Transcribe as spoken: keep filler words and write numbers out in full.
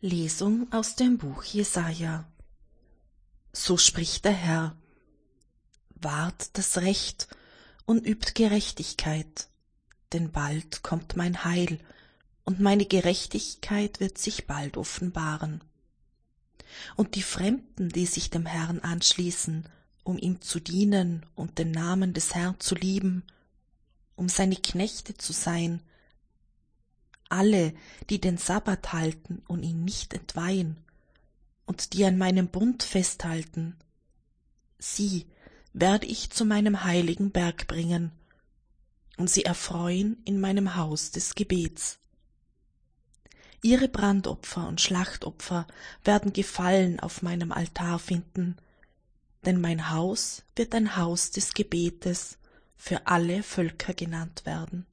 Lesung aus dem Buch Jesaja. So spricht der Herr: Wahrt das Recht und übt Gerechtigkeit, denn bald kommt mein Heil, und meine Gerechtigkeit wird sich bald offenbaren. Und die Fremden, die sich dem Herrn anschließen, um ihm zu dienen und den Namen des Herrn zu lieben, um seine Knechte zu sein, alle, die den Sabbat halten und ihn nicht entweihen, und die an meinem Bund festhalten, sie werde ich zu meinem heiligen Berg bringen, und sie erfreuen in meinem Haus des Gebets. Ihre Brandopfer und Schlachtopfer werden Gefallen auf meinem Altar finden, denn mein Haus wird ein Haus des Gebetes für alle Völker genannt werden.